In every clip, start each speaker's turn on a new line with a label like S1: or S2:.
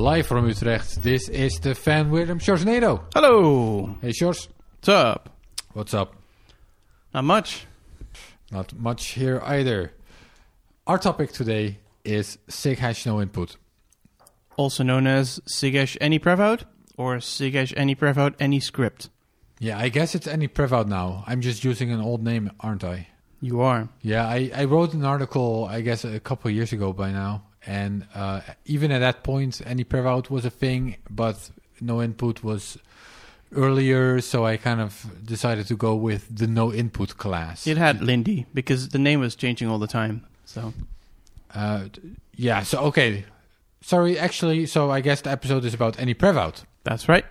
S1: Live from Utrecht, this is the fan with Sjorsnado.
S2: Hello.
S1: Hey Sjors.
S2: What's up?
S1: What's up?
S2: Not much.
S1: Not much here either. Our topic today is SIG # no input.
S2: Also known as SIG # any prevout or SIG # any prevout any script.
S1: Yeah, I guess it's any prevout now. I'm just using an old name, aren't I?
S2: You are.
S1: Yeah, I wrote an article, I guess a couple of years ago by now. And even at that point, any prevout was a thing, but no input was earlier. So I kind of decided to go with the no input class.
S2: It had Lindy because the name was changing all the time. So,
S1: yeah. So okay. Sorry. Actually, so I guess the episode is about any prevout.
S2: That's right.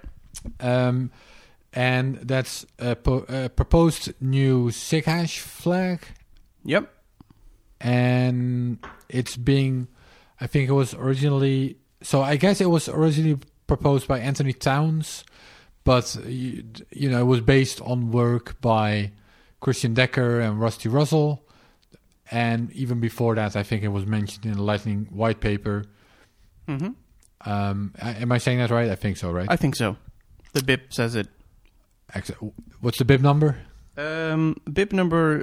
S1: And that's a proposed new SIG # flag.
S2: Yep.
S1: And it's being, I think it was originally, so I guess it was originally proposed by Anthony Towns, but you know, it was based on work by Christian Decker and Rusty Russell. And even before that, I think it was mentioned in the Lightning white paper.
S2: Mm-hmm.
S1: Am I saying that right? I think so, right?
S2: I think so. The BIP says it.
S1: What's the bib number?
S2: BIP number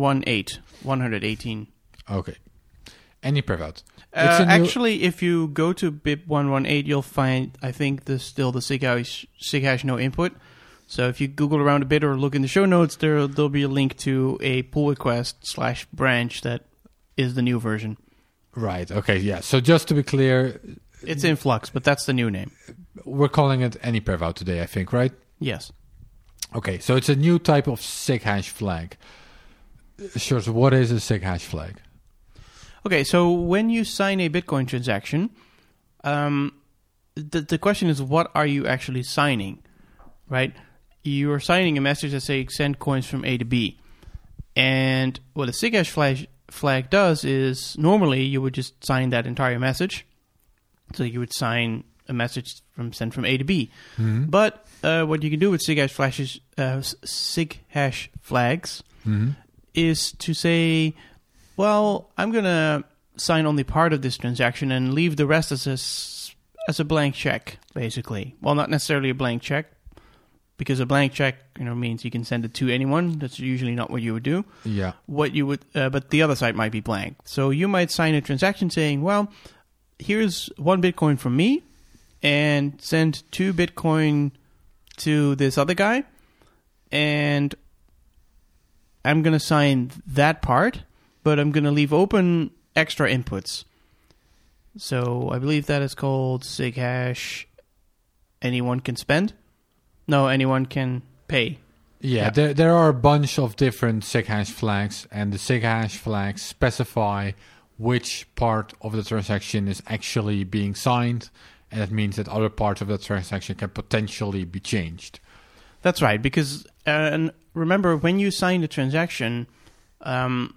S2: 118.
S1: Okay. Any prevout.
S2: Actually, if you go to BIP 118, you'll find, I think, still the SIG # no input. So if you Google around a bit or look in the show notes, there'll be a link to a pull request / branch that is the new version.
S1: Right. Okay. Yeah. So just to be clear,
S2: it's in flux, but that's the new name.
S1: We're calling it any prevout today, I think, right?
S2: Yes.
S1: Okay. So it's a new type of SIG # flag. Sure. So what is a SIG # flag?
S2: Okay. So when you sign a Bitcoin transaction, the question is, what are you actually signing, right? You are signing a message that says send coins from A to B. And what a SIG # flag does is normally you would just sign that entire message. So you would sign a message sent from A to B. Mm-hmm. But what you can do with SIG # flags is to say, well, I'm going to sign only part of this transaction and leave the rest as a blank check, basically. Well, not necessarily a blank check, because a blank check, means you can send it to anyone. That's usually not what you would do.
S1: Yeah.
S2: What you would, but the other side might be blank. So you might sign a transaction saying, well, here's 1 Bitcoin from me, and send 2 Bitcoin to this other guy, and I'm going to sign that part, but I'm going to leave open extra inputs. So I believe that is called SIG # anyone can spend. No, anyone can pay.
S1: Yeah. There are a bunch of different SIG # flags, and the SIG # flags specify which part of the transaction is actually being signed, and that means that other parts of the transaction can potentially be changed.
S2: That's right, because and remember, when you sign the transaction, then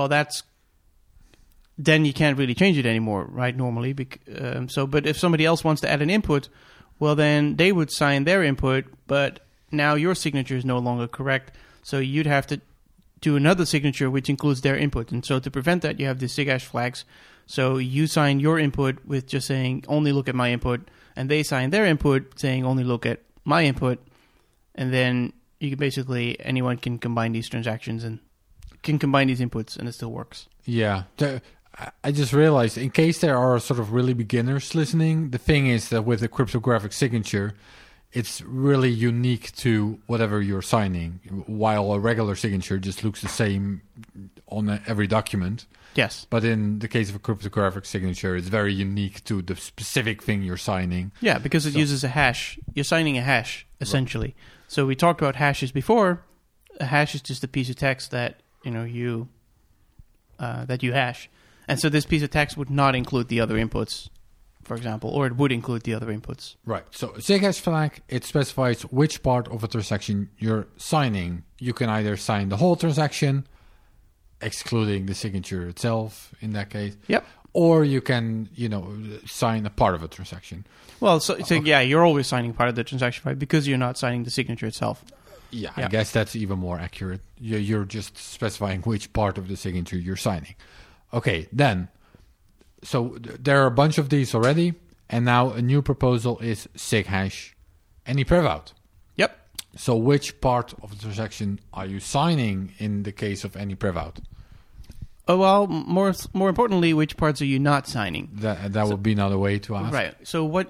S2: you can't really change it anymore, right, normally. But if somebody else wants to add an input, well, then they would sign their input, but now your signature is no longer correct, so you'd have to do another signature which includes their input. And so to prevent that, you have the SIG # flags. So you sign your input with just saying, only look at my input, and they sign their input saying, only look at my input. And then you can basically, anyone can combine these transactions and can combine these inputs, and it still works.
S1: Yeah. I just realized, in case there are sort of really beginners listening, the thing is that with a cryptographic signature, it's really unique to whatever you're signing, while a regular signature just looks the same on every document.
S2: Yes.
S1: But in the case of a cryptographic signature, it's very unique to the specific thing you're signing.
S2: Yeah, because it uses a hash. You're signing a hash, essentially. Right. So we talked about hashes before. A hash is just a piece of text that you hash. And so this piece of text would not include the other inputs, for example, or it would include the other inputs.
S1: Right. So SIG # flag, it specifies which part of a transaction you're signing. You can either sign the whole transaction, excluding the signature itself in that case.
S2: Yep.
S1: Or you can, sign a part of a transaction.
S2: Well, yeah, you're always signing part of the transaction, right? Because you're not signing the signature itself.
S1: Yeah, I guess that's even more accurate. You're just specifying which part of the signature you're signing. Okay, then, so there are a bunch of these already, And now a new proposal is sighash any prevout.
S2: Yep.
S1: So which part of the transaction are you signing in the case of any prevout?
S2: Oh, well, more importantly, which parts are you not signing?
S1: That would be another way to ask.
S2: Right. So a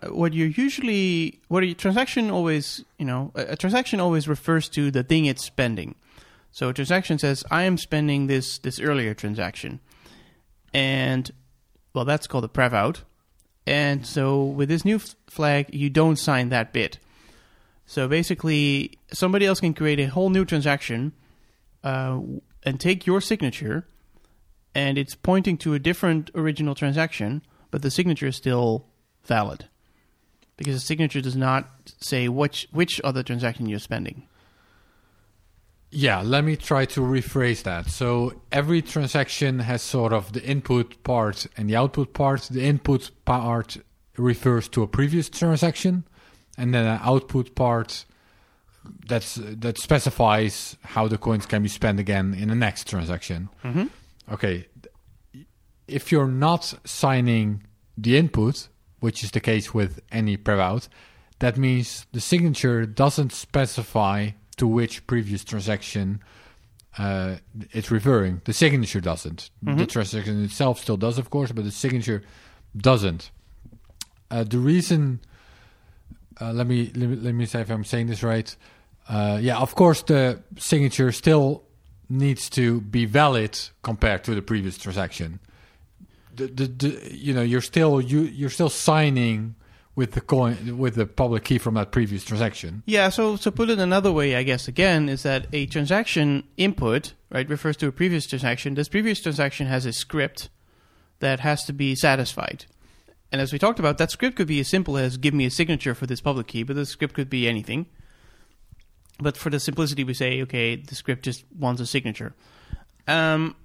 S2: transaction always, a transaction always refers to the thing it's spending. So a transaction says, I am spending this earlier transaction. And, well, that's called a prevout. And so with this new flag, you don't sign that bit. So basically, somebody else can create a whole new transaction and take your signature, and it's pointing to a different original transaction, but the signature is still valid. Because the signature does not say which other transaction you're spending.
S1: Yeah, let me try to rephrase that. So every transaction has sort of the input part and the output part. The input part refers to a previous transaction, and then an output part that specifies how the coins can be spent again in the next transaction.
S2: Mm-hmm.
S1: Okay, if you're not signing the input, which is the case with any prevout, that means the signature doesn't specify to which previous transaction it's referring. The signature doesn't.
S2: Mm-hmm.
S1: The transaction itself still does, of course, but the signature doesn't. The reason, let me say if I'm saying this right. Of course, the signature still needs to be valid compared to the previous transaction. You're still signing with the coin, with the public key from that previous transaction.
S2: Yeah, so put it another way, I guess, again, is that a transaction input, right, refers to a previous transaction. This previous transaction has a script that has to be satisfied. And as we talked about, that script could be as simple as give me a signature for this public key, but the script could be anything. But for the simplicity, we say, okay, the script just wants a signature. And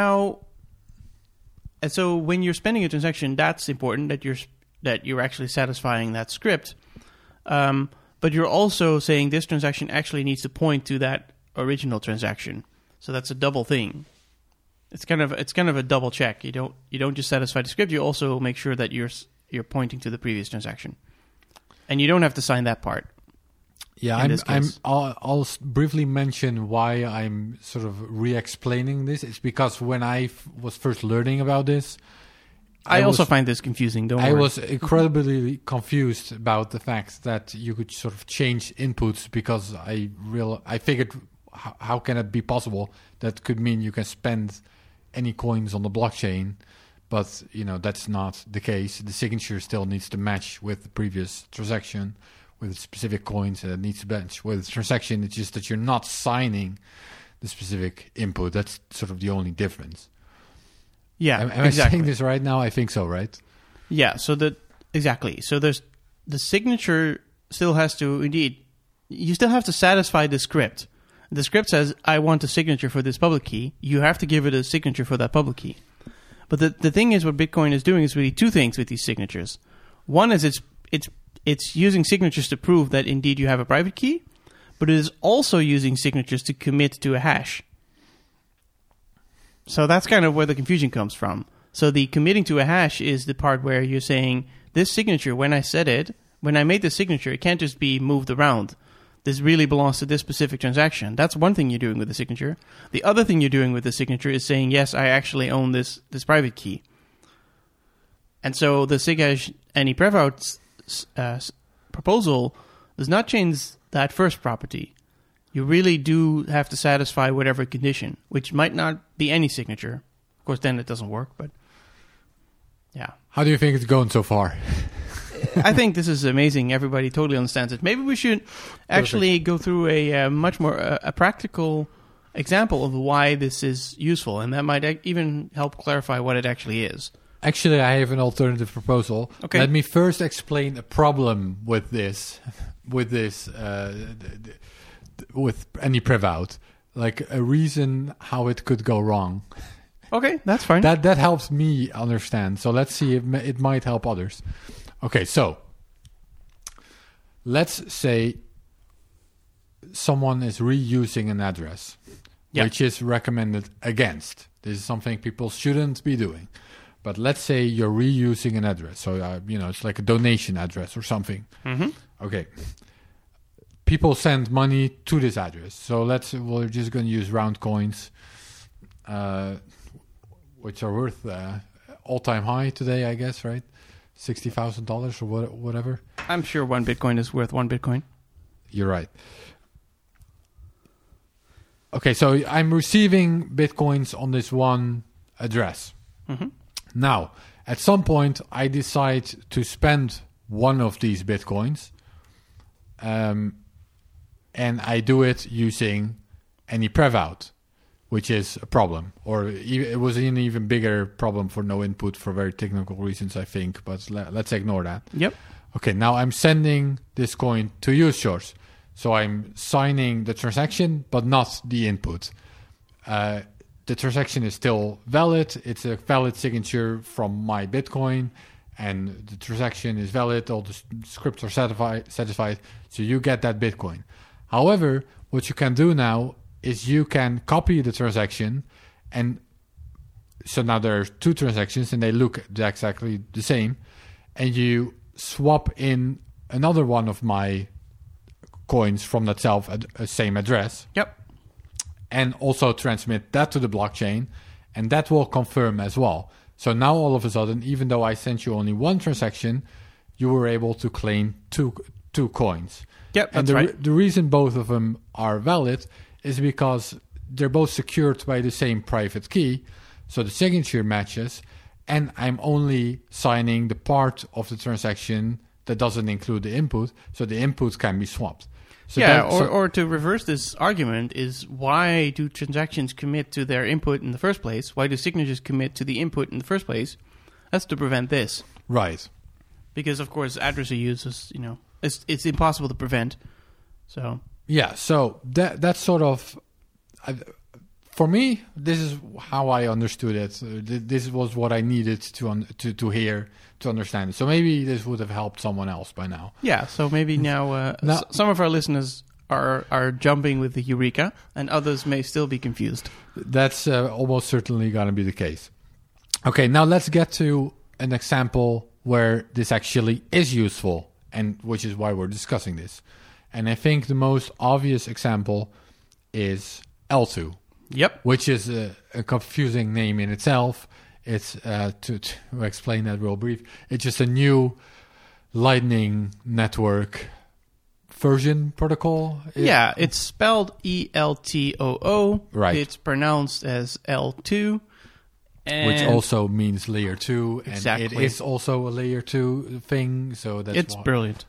S2: so when you're spending a transaction, that's important that you're actually satisfying that script. But you're also saying this transaction actually needs to point to that original transaction. So that's a double thing. It's kind of a double check. You don't just satisfy the script. You also make sure that you're pointing to the previous transaction, and you don't have to sign that part.
S1: Yeah, I'll briefly mention why I'm sort of re-explaining this. It's because when I was first learning about this,
S2: I also find this confusing. Don't worry.
S1: I was incredibly confused about the fact that you could sort of change inputs, because I figured how can it be possible? That could mean you can spend any coins on the blockchain, but that's not the case. The signature still needs to match with the previous transaction with specific coins, and it needs to match with the transaction. It's just that you're not signing the specific input. That's sort of the only difference.
S2: Yeah,
S1: am I saying this right now? I think so, right?
S2: Yeah, exactly. So there's the signature still has to, indeed, you still have to satisfy the script. The script says, I want a signature for this public key. You have to give it a signature for that public key. But the thing is, what Bitcoin is doing is really two things with these signatures. One is it's using signatures to prove that indeed you have a private key, but it is also using signatures to commit to a hash. So that's kind of where the confusion comes from. So the committing to a hash is the part where you're saying, this signature, when I made this signature, it can't just be moved around. This really belongs to this specific transaction. That's one thing you're doing with the signature. The other thing you're doing with the signature is saying, yes, I actually own this private key. And so the sighash any prevout proposal does not change that first property. You really do have to satisfy whatever condition, which might not be any signature. Of course, then it doesn't work, but yeah.
S1: How do you think it's going so far?
S2: I think this is amazing. Everybody totally understands it. Maybe we should actually go through a much more a practical example of why this is useful, and that might even help clarify what it actually is.
S1: Actually, I have an alternative proposal.
S2: Okay.
S1: Let me first explain a problem with this, with any prevout, like a reason how it could go wrong.
S2: Okay, that's fine.
S1: That helps me understand. So let's see if it might help others. Okay, so let's say someone is reusing an address,
S2: Yeah.
S1: which is recommended against. This is something people shouldn't be doing. But let's say you're reusing an address. So, it's like a donation address or something.
S2: Mm-hmm.
S1: Okay. People send money to this address. So we're just going to use round coins, which are worth all-time high today, I guess, right? $60,000 or whatever.
S2: I'm sure 1 Bitcoin is worth 1 Bitcoin.
S1: You're right. Okay, so I'm receiving Bitcoins on this one address.
S2: Mm-hmm.
S1: Now, at some point, I decide to spend one of these Bitcoins, and I do it using any prev-out, which is a problem. Or it was an even bigger problem for no input for very technical reasons, I think, but let's ignore that.
S2: Yep.
S1: Okay, now I'm sending this coin to you, Sjors. So I'm signing the transaction, but not the input. The transaction is still valid. It's a valid signature from my Bitcoin, and the transaction is valid. All the scripts are satisfied, so you get that Bitcoin. However, what you can do now is you can copy the transaction, and so now there are 2 transactions, and they look exactly the same, and you swap in another one of my coins from that same address.
S2: Yep.
S1: And also transmit that to the blockchain, and that will confirm as well. So now all of a sudden, even though I sent you only one transaction, you were able to claim two coins.
S2: Yep,
S1: and
S2: that's right.
S1: The reason both of them are valid is because they're both secured by the same private key, so the signature matches, and I'm only signing the part of the transaction that doesn't include the input, so the input can be swapped. So
S2: or to reverse this argument is, why do transactions commit to their input in the first place? Why do signatures commit to the input in the first place? That's to prevent this.
S1: Right.
S2: Because, of course, address reuse is, it's impossible to prevent. So
S1: yeah, so that's sort of... for me, this is how I understood it. This was what I needed to hear, to understand it. So maybe this would have helped someone else by now.
S2: Yeah, so maybe now some of our listeners are jumping with the eureka, and others may still be confused.
S1: That's almost certainly going to be the case. Okay, now let's get to an example where this actually is useful, and which is why we're discussing this. And I think the most obvious example is L2.
S2: Yep.
S1: Which is a confusing name in itself. It's, to explain that real brief, it's just a new Lightning Network version protocol.
S2: Yeah, it's spelled ELTOO.
S1: Right.
S2: It's pronounced as L2.
S1: Which also means layer 2.
S2: Exactly.
S1: And it is also a layer 2 thing, so that's
S2: It's brilliant.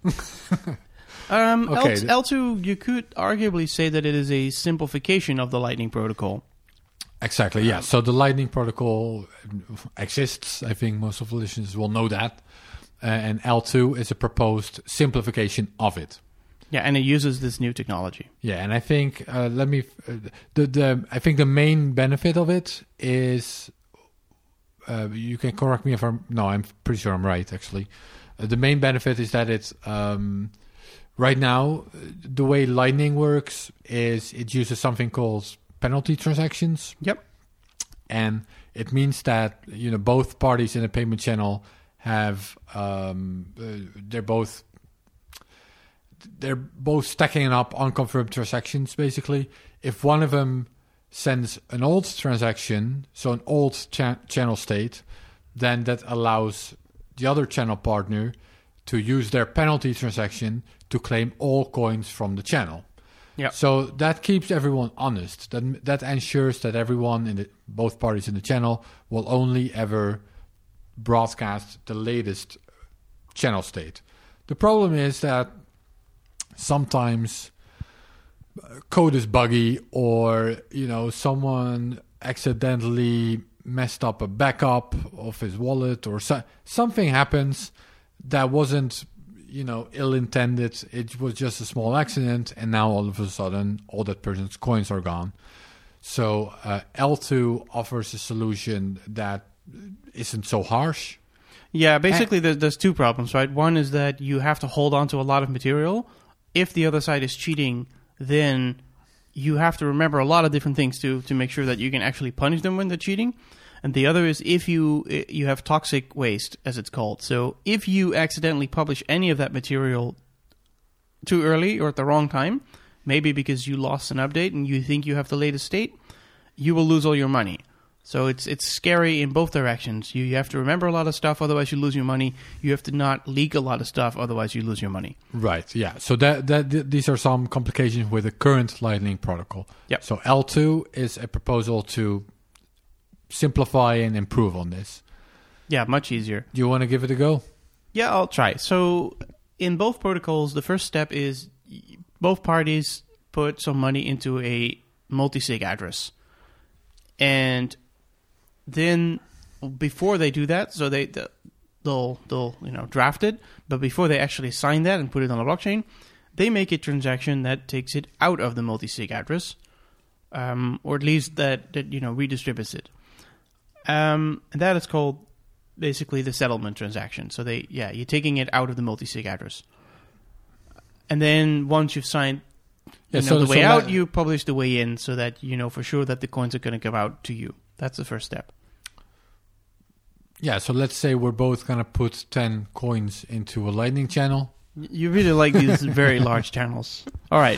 S2: L2, you could arguably say that it is a simplification of the Lightning Protocol.
S1: Exactly, yeah. So the Lightning Protocol exists. I think most of the listeners will know that. And L2 is a proposed simplification of it.
S2: Yeah, and it uses this new technology.
S1: Yeah, and I think I think the main benefit of it is, you can correct me if I'm pretty sure I'm right, actually. The main benefit is that it's right now, the way Lightning works is it uses something called penalty transactions.
S2: Yep.
S1: And it means that, both parties in a payment channel have, they're both stacking up unconfirmed transactions, basically. If one of them sends an old transaction, so an old channel state, then that allows the other channel partner to use their penalty transaction to claim all coins from the channel.
S2: Yeah.
S1: So that keeps everyone honest. That ensures that everyone both parties in the channel will only ever broadcast the latest channel state. The problem is that sometimes code is buggy, or someone accidentally messed up a backup of his wallet, or something happens that wasn't ill-intended. It was just a small accident, and now all of a sudden all that person's coins are gone. So L2 offers a solution that isn't so harsh.
S2: Yeah, basically there's two problems, right? One is that you have to hold on to a lot of material. If the other side is cheating, then you have to remember a lot of different things to make sure that you can actually punish them when they're cheating. And the other is if you have toxic waste, as it's called. So if you accidentally publish any of that material too early or at the wrong time, maybe because you lost an update and you think you have the latest state, you will lose all your money. So it's scary in both directions. You have to remember a lot of stuff, otherwise you lose your money. You have to not leak a lot of stuff, otherwise you lose your money.
S1: Right, yeah. So these are some complications with the current Lightning protocol.
S2: Yep.
S1: So L2 is a proposal to simplify and improve on this.
S2: Yeah, much easier.
S1: Do you want to give it a go?
S2: Yeah, I'll try. So in both protocols, the first step is both parties put some money into a multi-sig address. And then before they do that, so they'll draft it, but before they actually sign that and put it on the blockchain, they make a transaction that takes it out of the multi-sig address, or at least that redistributes it. And that is called basically the settlement transaction. So you're taking it out of the multi-sig address. And then once you've signed the way out, you publish the way in so that you know for sure that the coins are going to come out to you. That's the first step.
S1: Yeah, so let's say we're both going to put 10 coins into a Lightning channel.
S2: You really like these very large channels. All right.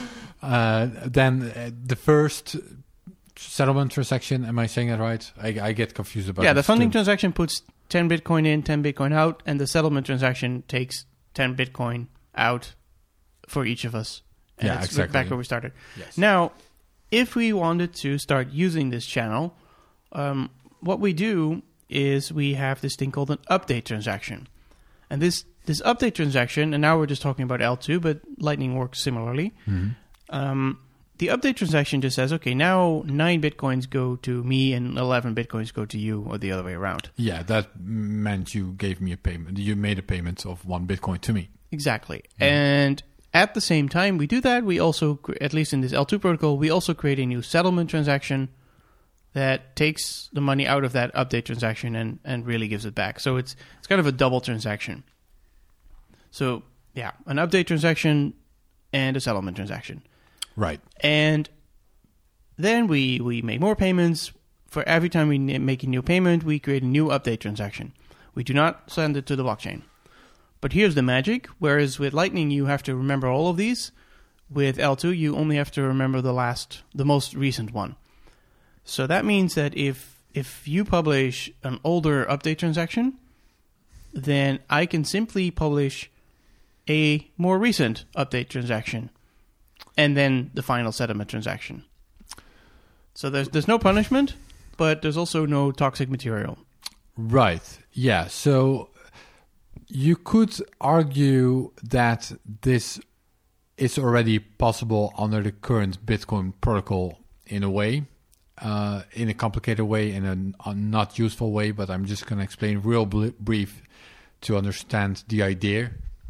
S1: Then the first settlement transaction, am I saying it right? I get confused about it.
S2: Yeah, the funding transaction puts 10 Bitcoin in, 10 Bitcoin out, and the settlement transaction takes 10 Bitcoin out for each of us. And
S1: yeah,
S2: it's
S1: exactly.
S2: Back where we started.
S1: Yes.
S2: Now, if we wanted to start using this channel, what we do is we have this thing called an update transaction. And this update transaction, and now we're just talking about L2, but Lightning works similarly.
S1: Mm-hmm.
S2: The update transaction just says, okay, now 9 Bitcoins go to me and 11 Bitcoins go to you, or the other way around.
S1: Yeah, that meant you gave me a payment. You made a payment of 1 Bitcoin to me.
S2: Exactly. Mm-hmm. And at the same time we do that, we also, at least in this L2 protocol, we also create a new settlement transaction that takes the money out of that update transaction and really gives it back. So it's kind of a double transaction. So, yeah, an update transaction and a settlement transaction.
S1: Right.
S2: And then we make more payments. For every time we make a new payment, we create a new update transaction. We do not send it to the blockchain. But here's the magic. Whereas with Lightning, you have to remember all of these. With L2, you only have to remember the most recent one. So that means that if you publish an older update transaction, then I can simply publish a more recent update transaction and then the final settlement transaction. So there's no punishment, but there's also no toxic material.
S1: Right. Yeah. So you could argue that this is already possible under the current Bitcoin protocol in a way. In a complicated way, in a not useful way, but I'm just going to explain real brief to understand the idea.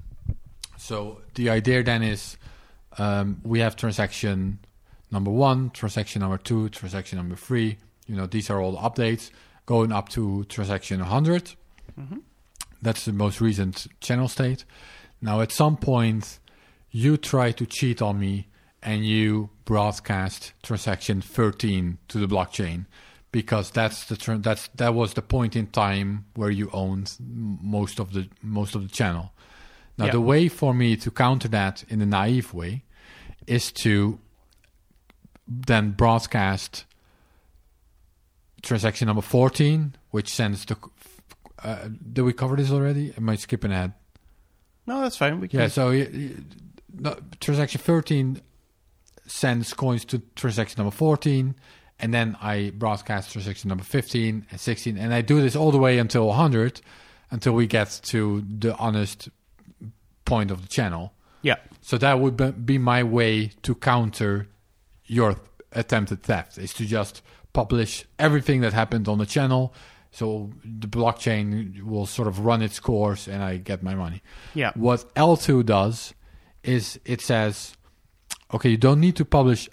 S1: So the idea then is we have transaction number 1, transaction number 2, transaction number 3. These are all the updates going up to transaction 100. Mm-hmm. That's the most recent channel state. Now, at some point, you try to cheat on me and you broadcast transaction 13 to the blockchain, because that was the point in time where you owned most of the channel. Now, The way for me to counter that in a naive way is to then broadcast transaction number 14, which sends the. Did we cover this already? Am I skipping ahead?
S2: No, that's fine. We can.
S1: Yeah. So transaction 13 sends coins to transaction number 14, and then I broadcast transaction number 15 and 16, and I do this all the way until 100, until we get to the honest point of the channel.
S2: Yeah.
S1: So that would be my way to counter your attempted theft, is to just publish everything that happened on the channel, so the blockchain will sort of run its course and I get my money.
S2: Yeah.
S1: What L2 does is it says, okay, you don't need to publish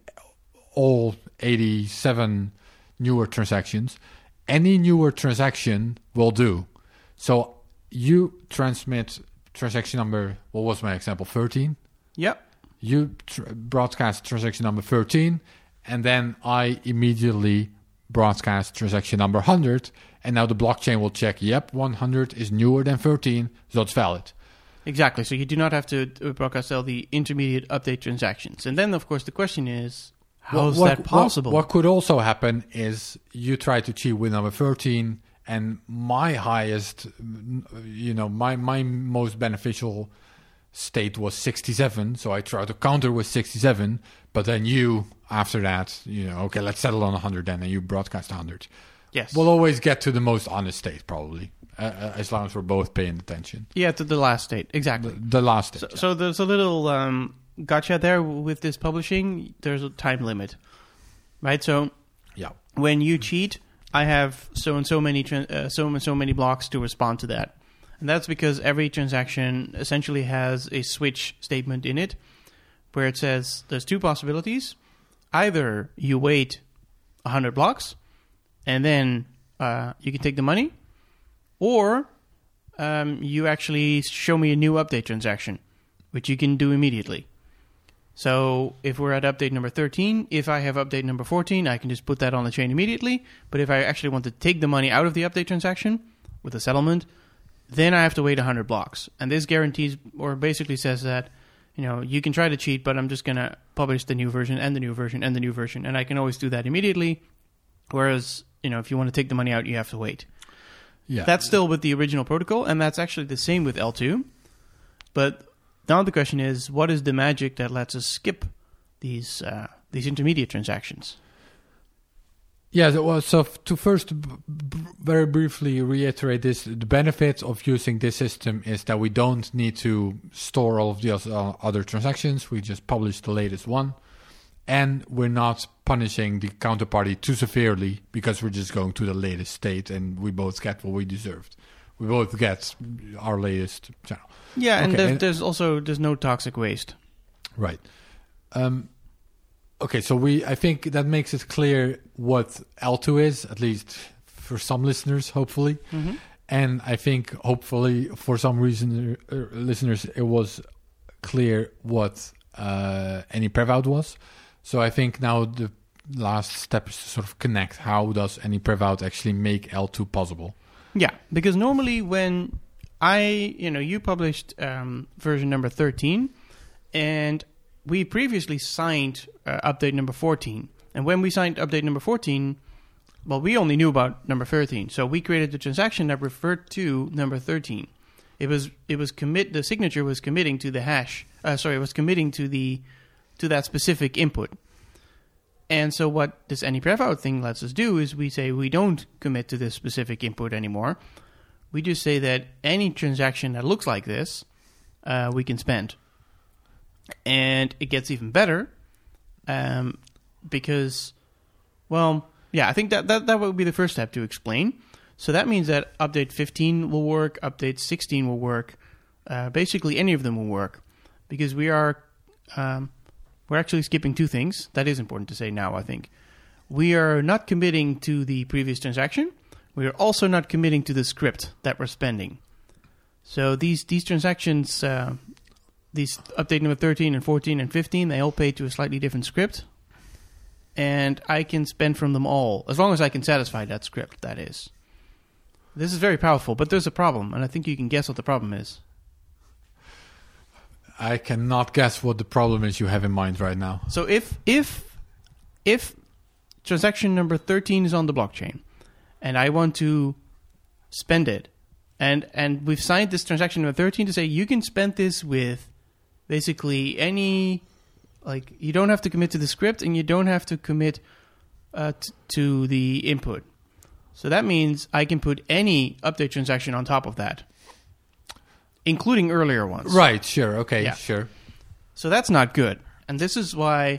S1: all 87 newer transactions. Any newer transaction will do. So you transmit transaction number, what was my example, 13?
S2: Yep.
S1: You broadcast transaction number 13, and then I immediately broadcast transaction number 100, and now the blockchain will check, yep, 100 is newer than 13, so it's valid.
S2: Exactly. So you do not have to broadcast all the intermediate update transactions. And then, of course, the question is, how is that possible?
S1: What could also happen is you try to cheat with number 13, and my highest, my most beneficial state was 67, so I try to counter with 67, but then you, after that, okay, let's settle on 100 then, and you broadcast 100.
S2: Yes.
S1: We'll always get to the most honest state, probably, as long as we're both paying attention.
S2: Yeah, to the last state, exactly.
S1: The last state.
S2: So there's a little gotcha there with this publishing. There's a time limit, right? So
S1: yeah,
S2: when you cheat, I have so many blocks to respond to that. And that's because every transaction essentially has a switch statement in it where it says there's two possibilities. Either you wait 100 blocks and then you can take the money, or you actually show me a new update transaction, which you can do immediately. So if we're at update number 13, if I have update number 14, I can just put that on the chain immediately. But if I actually want to take the money out of the update transaction with a settlement, then I have to wait 100 blocks. And this guarantees, or basically says that, you can try to cheat, but I'm just going to publish the new version and the new version and the new version. And I can always do that immediately. Whereas, if you want to take the money out, you have to wait.
S1: Yeah.
S2: That's still with the original protocol, and that's actually the same with L2. But now the question is, what is the magic that lets us skip these intermediate transactions?
S1: Yeah, so to first very briefly reiterate this, the benefit of using this system is that we don't need to store all of the other transactions. We just publish the latest one. And we're not punishing the counterparty too severely because we're just going to the latest state and we both get what we deserved. We both get our latest channel.
S2: Yeah, and there's no toxic waste.
S1: Right. Okay, so I think that makes it clear what L2 is, at least for some listeners, hopefully.
S2: Mm-hmm.
S1: And I think hopefully for some reason, listeners, it was clear what any prevout was. So I think now the last step is to sort of connect how does any prevout actually make L2 possible.
S2: Yeah, because normally when you published version number 13, and we previously signed update number 14. And when we signed update number 14, well, we only knew about number 13. So we created the transaction that referred to number 13. The signature was committing to the hash. It was committing to that specific input. And so what this AnyPrevout thing lets us do is we say we don't commit to this specific input anymore. We just say that any transaction that looks like this, we can spend. And it gets even better because, well, yeah, I think that would be the first step to explain. So that means that update 15 will work, update 16 will work, basically any of them will work, because we're actually skipping two things. That is important to say now, I think. We are not committing to the previous transaction. We are also not committing to the script that we're spending. So these transactions, these update number 13 and 14 and 15, they all pay to a slightly different script. And I can spend from them all, as long as I can satisfy that script, that is. This is very powerful, but there's a problem, and I think you can guess what the problem is.
S1: I cannot guess what the problem is you have in mind right now.
S2: So if transaction number 13 is on the blockchain, and I want to spend it, and we've signed this transaction number 13 to say you can spend this with basically any, like, you don't have to commit to the script and you don't have to commit to the input. So that means I can put any update transaction on top of that, including earlier ones.
S1: Right, sure, okay, yeah. Sure.
S2: So that's not good. And this is why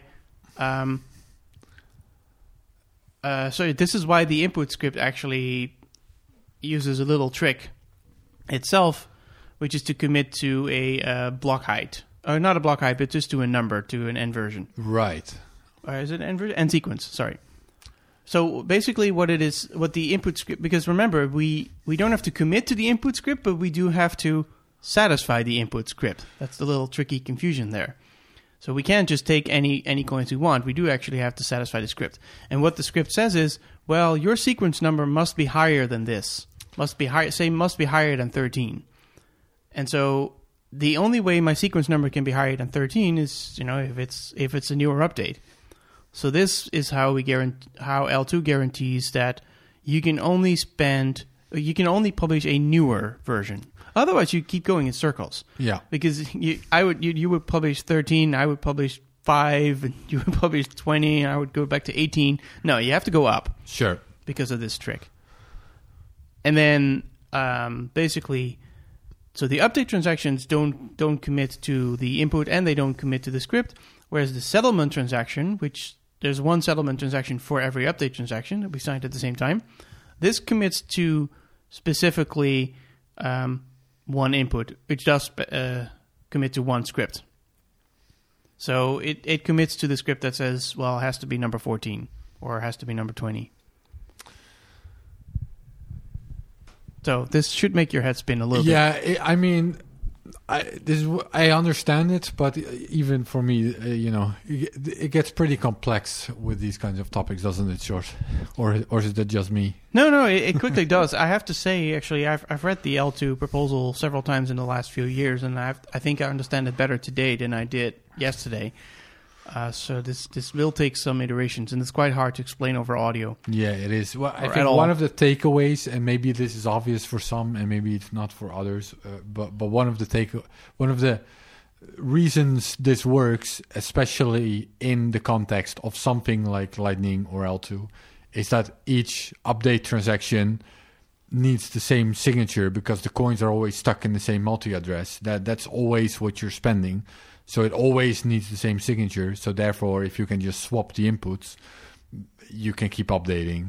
S2: this is why the input script actually uses a little trick itself, which is to commit to a block height. Or not a block height, but just to a number, to an end version.
S1: Right.
S2: Or is it end version? End sequence, sorry. So basically what it is, what the input script, because remember, we don't have to commit to the input script, but we do have to satisfy the input script. That's the little tricky confusion there. So we can't just take any coins we want. We do actually have to satisfy the script. And what the script says is, well, your sequence number must be higher than this. Must be higher than 13. And so the only way my sequence number can be higher than 13 is, if it's a newer update. So this is how how L2 guarantees that you can only publish a newer version. Otherwise, you keep going in circles.
S1: Yeah.
S2: Because you would publish 13, I would publish 5, and you would publish 20, and I would go back to 18. No, you have to go up.
S1: Sure.
S2: Because of this trick. And then basically, so the update transactions don't commit to the input and they don't commit to the script, whereas the settlement transaction, which there's one settlement transaction for every update transaction that we signed at the same time, this commits to specifically one input, which does commit to one script. So it commits to the script that says, well, it has to be number 14 or it has to be number 20. So this should make your head spin a little bit.
S1: Yeah, I understand it, but even for me, it gets pretty complex with these kinds of topics, doesn't it, George? Or is that just me?
S2: No, it quickly does. I have to say, actually, I've read the L2 proposal several times in the last few years, and I think I understand it better today than I did yesterday. So this will take some iterations, and it's quite hard to explain over audio.
S1: Yeah, it is. Well, I think one of the takeaways, and maybe this is obvious for some, and maybe it's not for others, but one of the reasons this works, especially in the context of something like Lightning or L2, is that each update transaction needs the same signature because the coins are always stuck in the same multi-address. That's always what you're spending. So it always needs the same signature. So therefore, if you can just swap the inputs, you can keep updating.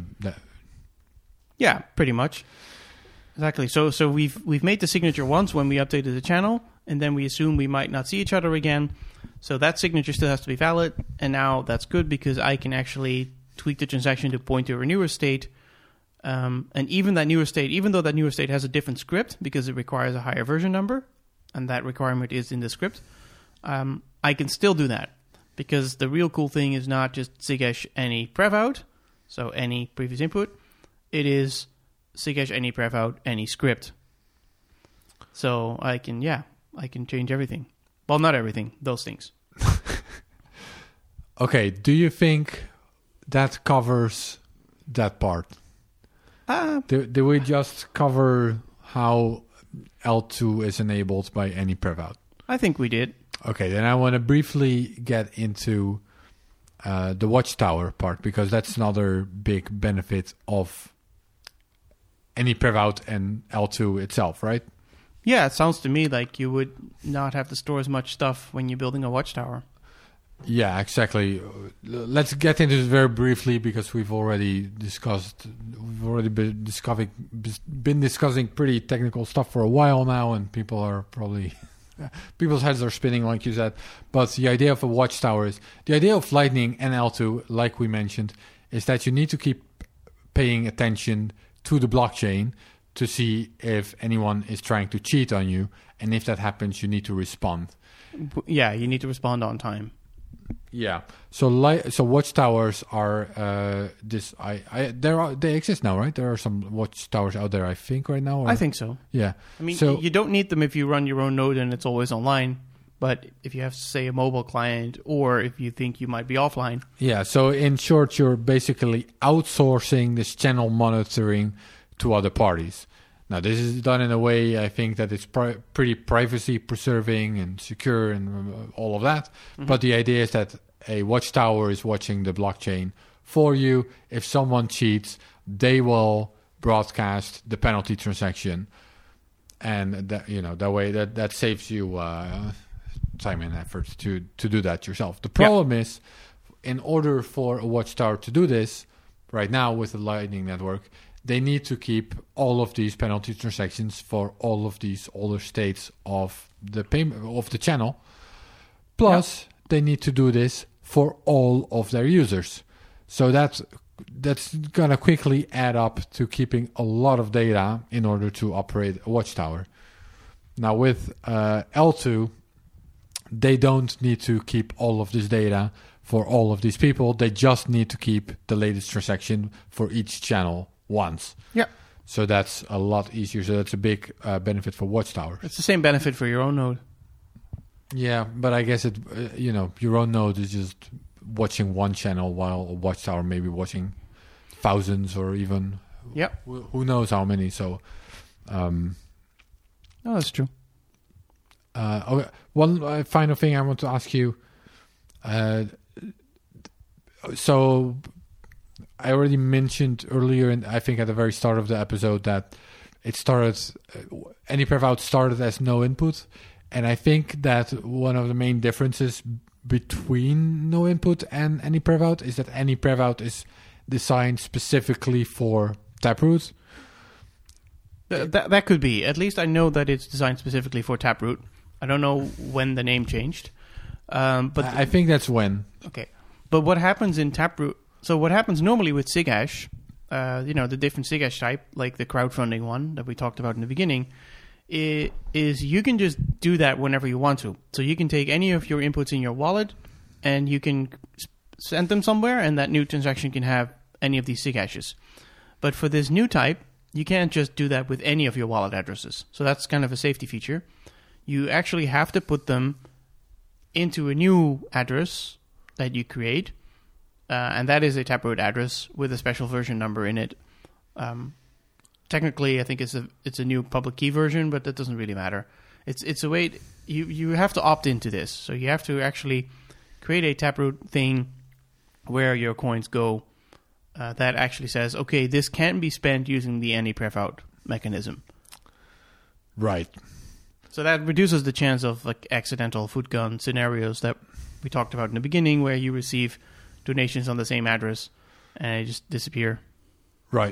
S2: Yeah, pretty much. Exactly. So we've made the signature once when we updated the channel, and then we assume we might not see each other again. So that signature still has to be valid, and now that's good because I can actually tweak the transaction to point to a newer state. And even though that newer state has a different script because it requires a higher version number, and that requirement is in the script, I can still do that because the real cool thing is not just sighash any prev out, so any previous input. It is sighash any prev out any script. So I can change everything. Well, not everything, those things.
S1: Okay, do you think that covers that part? Do we just cover how L2 is enabled by any prev out?
S2: I think we did.
S1: Okay, then I want to briefly get into the Watchtower part because that's another big benefit of any prev out and L2 itself, right?
S2: Yeah, it sounds to me like you would not have to store as much stuff when you're building a Watchtower.
S1: Yeah, exactly. Let's get into this very briefly because we've already been discussing pretty technical stuff for a while now, and people's heads are spinning, like you said. But the idea of a Watchtower is the idea of Lightning and L2, like we mentioned, is that you need to keep paying attention to the blockchain to see if anyone is trying to cheat on you, and if that happens, you need to respond.
S2: Yeah, you need to respond on time.
S1: Yeah. So Watchtowers are they exist now, right? There are some Watchtowers out there, I think, right now. Or?
S2: I think so.
S1: Yeah.
S2: I mean, you don't need them if you run your own node and it's always online. But if you have, say, a mobile client, or if you think you might be offline. Yeah.
S1: So in short, you're basically outsourcing this channel monitoring to other parties. Now, this is done in a way, I think, that it's pretty privacy-preserving and secure and all of that. Mm-hmm. But the idea is that a Watchtower is watching the blockchain for you. If someone cheats, they will broadcast the penalty transaction. And, that way, that saves you time and effort to do that yourself. The problem is, in order for a Watchtower to do this, right now with the Lightning Network, they need to keep all of these penalty transactions for all of these older states of the payment of the channel. Plus, they need to do this for all of their users. So that's gonna quickly add up to keeping a lot of data in order to operate a Watchtower. Now with L2, they don't need to keep all of this data for all of these people. They just need to keep the latest transaction for each channel once.
S2: Yeah.
S1: So that's a lot easier. So that's a big benefit for Watchtower.
S2: It's the same benefit for your own node.
S1: Yeah, but I guess your own node is just watching one channel while a Watchtower may be watching thousands or even who knows how many. So,
S2: oh, that's true.
S1: Okay. One final thing I want to ask you. So I already mentioned earlier, and I think at the very start of the episode, that it started. AnyPrevOut started as no input. And I think that one of the main differences between no input and AnyPrevOut is that AnyPrevOut is designed specifically for Taproot.
S2: That could be. At least I know that it's designed specifically for Taproot. I don't know when the name changed. But
S1: I think that's when.
S2: Okay. But what happens in Taproot... So what happens normally with SIGHASH, the different SIGHASH type, like the crowdfunding one that we talked about in the beginning, is you can just do that whenever you want to. So you can take any of your inputs in your wallet and you can send them somewhere, and that new transaction can have any of these SIGHASHs. But for this new type, you can't just do that with any of your wallet addresses. So that's kind of a safety feature. You actually have to put them into a new address that you create, and that is a Taproot address with a special version number in it. Technically, I think it's a new public key version, but that doesn't really matter. It's a way you have to opt into this, so you have to actually create a Taproot thing where your coins go that actually says, okay, this can be spent using the AnyPrevOut mechanism.
S1: Right.
S2: So that reduces the chance of like accidental foot gun scenarios that we talked about in the beginning, where you receive donations on the same address and they just disappear.
S1: Right.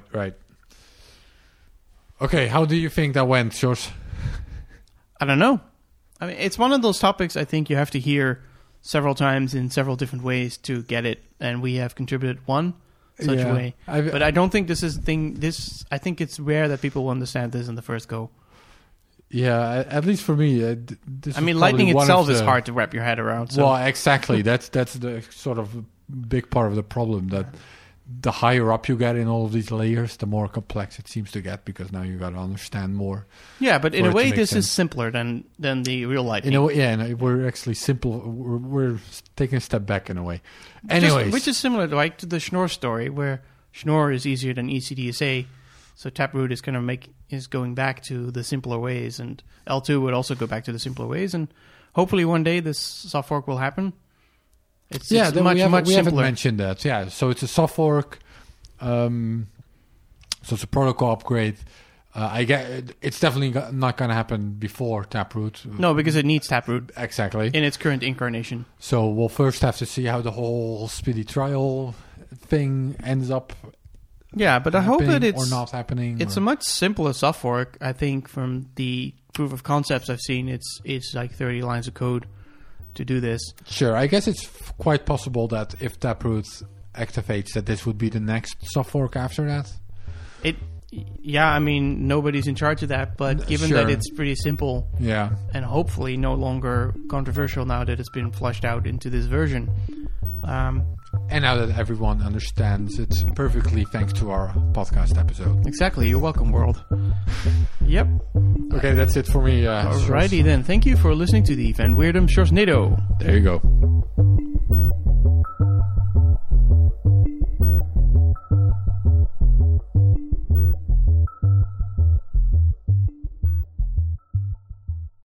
S1: Okay, how do you think that went, Sjors?
S2: I don't know. I mean, it's one of those topics I think you have to hear several times in several different ways to get it, and we have contributed one such way. But I don't think I think it's rare that people will understand this in the first go.
S1: Yeah, at least for me.
S2: Lightning itself is hard to wrap your head around. So.
S1: Well, exactly. That's the sort of big part of the problem, that the higher up you get in all of these layers, the more complex it seems to get, because now you got to understand more.
S2: Yeah, but in a way, this is simpler than the real Lightning.
S1: In a way, we're actually simple. We're taking a step back in a way. Anyways,
S2: which is similar to the Schnorr story, where Schnorr is easier than ECDSA, so Taproot is is going back to the simpler ways, and L2 would also go back to the simpler ways, and hopefully one day this soft fork will happen. It's much simpler.
S1: We haven't mentioned that. Yeah, so it's a soft fork. So it's a protocol upgrade. I get it's definitely not going to happen before Taproot.
S2: No, because it needs Taproot.
S1: Exactly.
S2: In its current incarnation.
S1: So we'll first have to see how the whole speedy trial thing ends up.
S2: Yeah, but I hope that it's
S1: or not happening.
S2: It's a much simpler soft fork. I think from the proof of concepts I've seen, it's like 30 lines of code to do this.
S1: Sure, I guess it's quite possible that if Taproot activates, that this would be the next soft fork after that.
S2: Nobody's in charge of that, but given that it's pretty simple, and hopefully no longer controversial now that it's been flushed out into this version.
S1: And now that everyone understands it perfectly, thanks to our podcast episode.
S2: Exactly. You're welcome, world. Yep.
S1: Okay, that's it for me.
S2: Alrighty then. Thank you for listening to the Van Weerdum Sjorsnado.
S1: There you go.